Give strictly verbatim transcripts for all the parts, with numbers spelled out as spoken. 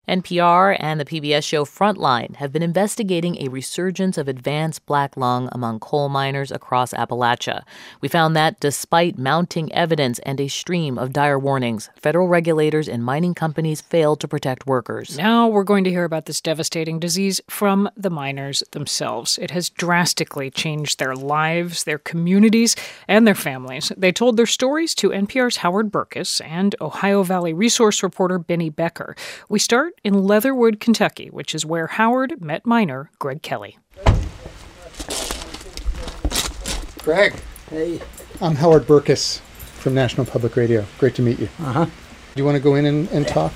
N P R and the P B S show Frontline have been investigating a resurgence of advanced black lung among coal miners across Appalachia. We found that despite mounting evidence and a stream of dire warnings, federal regulators and mining companies failed to protect workers. Now we're going to hear about this devastating disease from the miners themselves. It has drastically changed their lives, their communities, and their families. They told their stories to N P R's Howard Burkus and Ohio Valley resource reporter Benny Becker. We start in Leatherwood, Kentucky, which is where Howard met miner Greg Kelly. Greg. Hey. I'm Howard Burkus from National Public Radio. Great to meet you. Uh-huh. Do you want to go in and, and talk?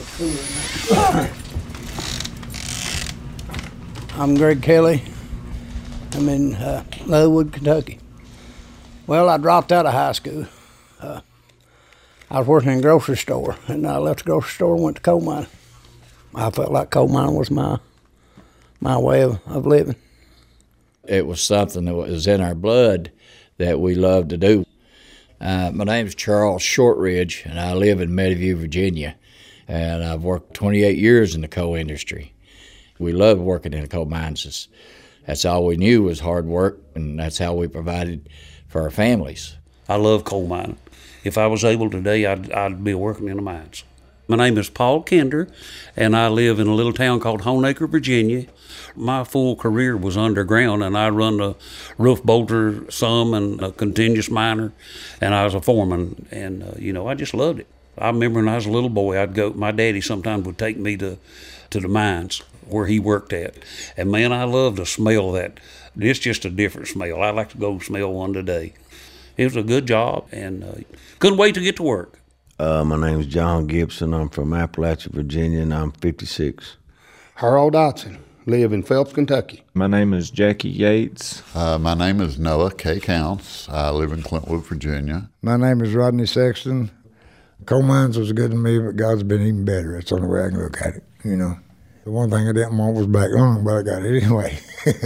I'm Greg Kelly. I'm in uh, Leatherwood, Kentucky. Well, I dropped out of high school. Uh, I was working in a grocery store, and I left the grocery store and went to coal mining. I felt like coal mining was my my way of, of living. It was something that was in our blood that we loved to do. Uh, my name is Charles Shortridge, and I live in Meadowview, Virginia, and I've worked twenty-eight years in the coal industry. We loved working in the coal mines. That's all we knew was hard work, and that's how we provided for our families. I love coal mining. If I was able today, I'd, I'd be working in the mines. My name is Paul Kinder, and I live in a little town called Honaker, Virginia. My full career was underground, and I run a roof bolter some and a continuous miner, and I was a foreman, and, uh, you know, I just loved it. I remember when I was a little boy, I'd go, my daddy sometimes would take me to, to the mines where he worked at, and, man, I loved the smell of that. It's just a different smell. I like to go smell one today. It was a good job, and uh, couldn't wait to get to work. Uh, my name is John Gibson. I'm from Appalachia, Virginia, and I'm fifty-six. Harold Dotson, live in Phelps, Kentucky. My name is Jackie Yates. Uh, my name is Noah K. Counts. I live in Clintwood, Virginia. My name is Rodney Sexton. Coal mines was good to me, but God's been even better. That's the only way I can look at it, you know. The one thing I didn't want was black lung, but I got it anyway.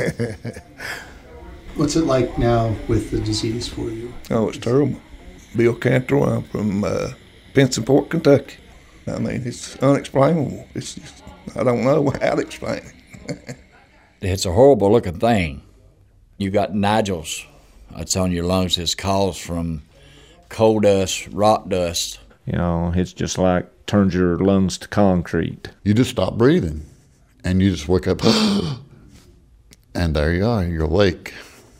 What's it like now with the disease for you? Oh, it's terrible. Bill Cantrell, I'm from uh, Pensacola, Kentucky. I mean, it's unexplainable. It's just, I don't know how to explain it. It's a horrible looking thing. You got nodules that's on your lungs that's caused from coal dust, rock dust. You know, it's just like turns your lungs to concrete. You just stop breathing, and you just wake up, and there you are, you're awake.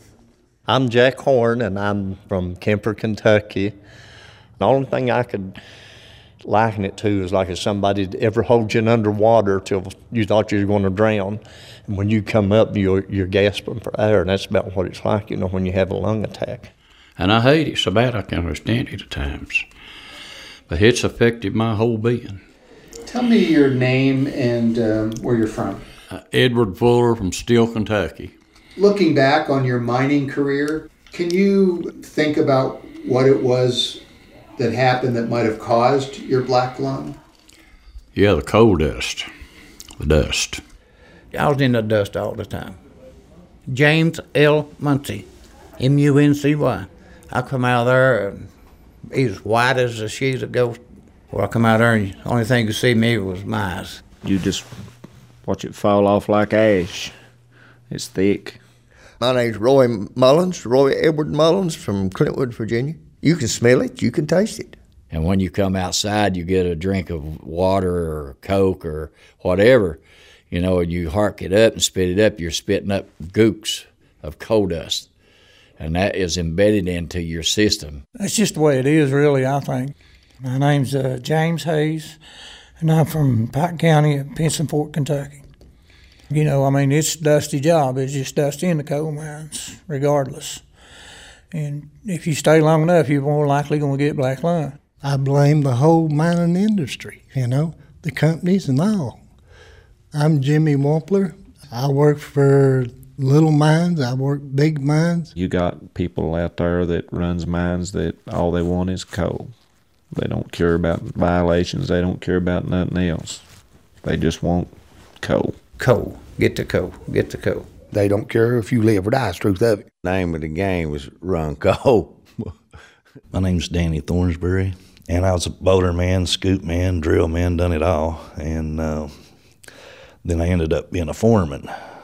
I'm Jack Horn, and I'm from Kemper, Kentucky. The only thing I could liken it to is like if somebody ever holds you underwater till you thought you were going to drown, and when you come up, you're, you're gasping for air, and that's about what it's like, you know, when you have a lung attack. And I hate it so bad I can understand it at times. But it's affected my whole being. Tell me your name and um, where you're from. Uh, Edward Fuller from Steele, Kentucky. Looking back on your mining career, can you think about what it was that happened that might have caused your black lung? Yeah, the coal dust. The dust. I was in the dust all the time. James L. Muncy, M U N C Y. I come out of there, and he's as white as a sheet of ghost. Well, I come out there, and the only thing you could see me was my eyes. You just watch it fall off like ash. It's thick. My name's Roy Mullins, Roy Edward Mullins from Clintwood, Virginia. You can smell it, you can taste it. And when you come outside, you get a drink of water or Coke or whatever, you know, and you hark it up and spit it up, you're spitting up gooks of coal dust. And that is embedded into your system. That's just the way it is, really, I think. My name's uh, James Hayes, and I'm from Pike County at Pensacola, Kentucky. You know, I mean, it's a dusty job. It's just dusty in the coal mines, regardless. And if you stay long enough, you're more likely going to get black lung. I blame the whole mining industry, you know, the companies and all. I'm Jimmy Wampler. I work for little mines. I work big mines. You got people out there that runs mines that all they want is coal. They don't care about violations. They don't care about nothing else. They just want coal. Coal. Get the coal. Get the coal. They don't care if you live or die, it's the truth of it. The name of the game was run coal. My name's Danny Thornsbury, And I was a boulder man, scoop man, drill man, done it all. And uh, then I ended up being a foreman.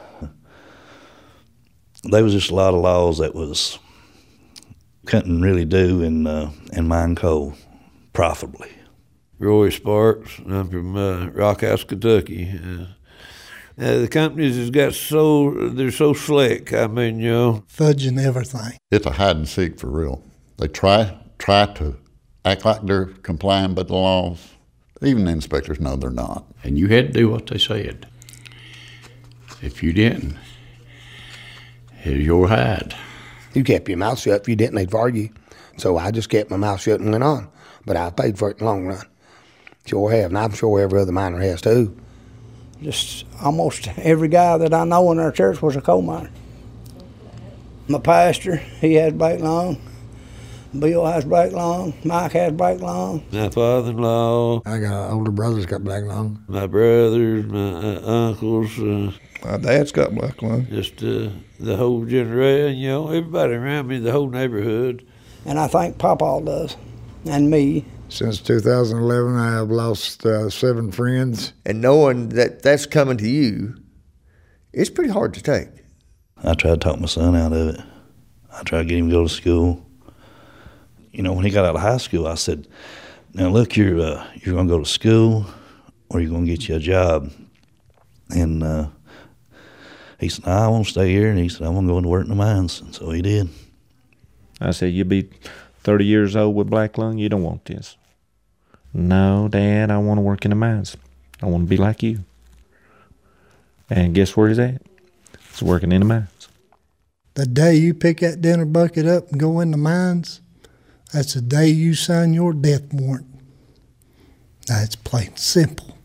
There was just a lot of laws that was couldn't really do in uh, in mine coal profitably. Roy Sparks, I'm from uh, Rockhouse, Kentucky. Uh, uh, the companies has got so, they're so slick. I mean, you know. Fudging everything. It's a hide and seek for real. They try try to act like they're complying with the laws. Even the inspectors know they're not. And you had to do what they said. If you didn't, it's your hide. You kept your mouth shut. If you didn't, they'd fire you. So I just kept my mouth shut and went on. But I paid for it in the long run. Sure have, and I'm sure every other miner has too. Just almost every guy that I know in our church was a coal miner. My pastor, he has black lung. Bill has black lung. Mike has black lung. My father-in-law. I got older brothers got black lung. My brothers, my uh, uncles. Uh, my dad's got black lung. Just uh, the whole generation, you know, everybody around me, the whole neighborhood. And I think Papa does, and me. Since two thousand eleven, I have lost uh, seven friends. And knowing that that's coming to you, it's pretty hard to take. I tried to talk my son out of it. I tried to get him to go to school. You know, when he got out of high school, I said, now look, you're, uh, you're going to go to school or you're going to get you a job. And uh, he said, no, I want to stay here. And he said, I want to go into work in the mines. And so he did. I said, you'll be thirty years old with black lung. You don't want this. No, Dad, I want to work in the mines. I want to be like you. And guess where he's at? He's working in the mines. The day you pick that dinner bucket up and go in the mines, that's the day you sign your death warrant. Now, it's plain and simple.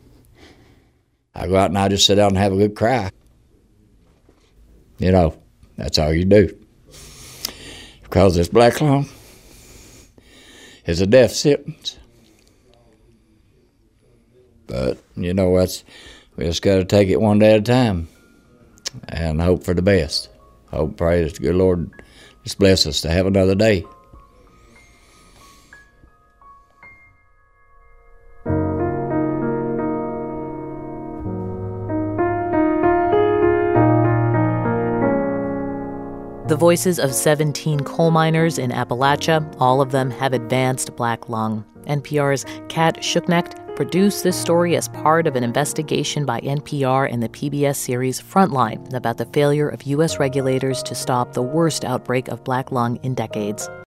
I go out and I just sit down and have a good cry. You know, that's all you do. Because this black lung is a death sentence. But, you know, that's, we just got to take it one day at a time and hope for the best. Hope, pray that the good Lord just bless us to have another day. The voices of seventeen coal miners in Appalachia, all of them have advanced black lung. N P R's Kat Schuknecht produced this story as part of an investigation by N P R in the P B S series Frontline about the failure of U S regulators to stop the worst outbreak of black lung in decades.